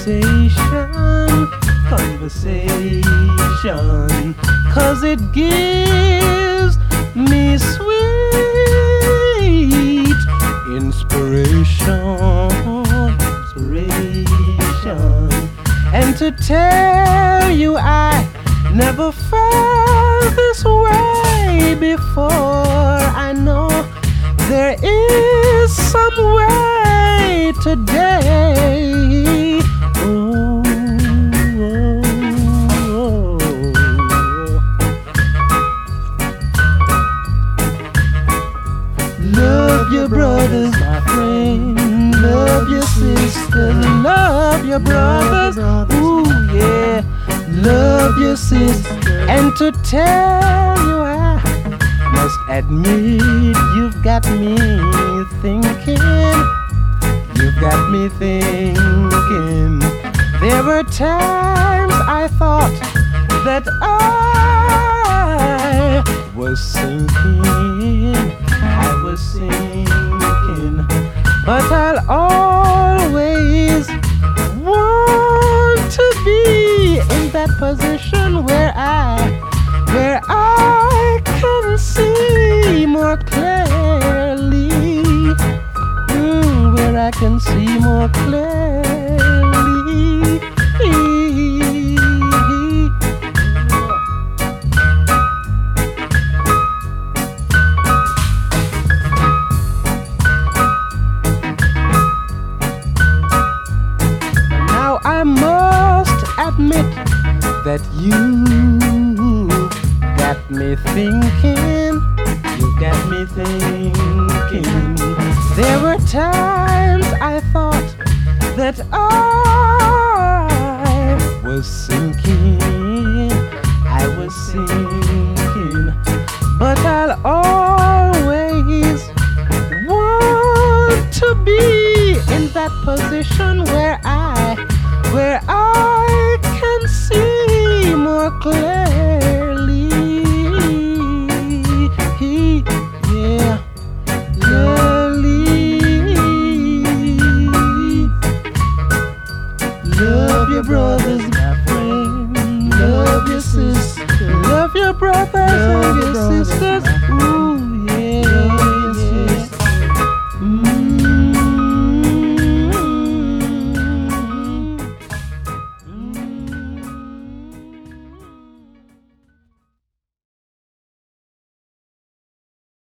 conversation, 'cause it gives me sweet inspiration. And to tell you I never felt this way before. I know there is some way today. Oh, oh, oh. Love your brothers, my friend. Love your sisters. Love your brothers. Ooh, yeah. Love your sisters. And to tell you I must admit you've got me thinking. You've got me thinking. There were times I thought that I was sinking. I was sinking. But I'll always want to be in that position where I can see more clearly, where I can see more clearly. Now I must admit that you got me thinking, you got me thinking. There were times I thought that I was sinking, I was sinking. But I'll always want to be in that position where I can see more clearly. Yeah, clearly. Love your brothers, my friend. Love your sisters. Love your brothers and your sisters. Ooh.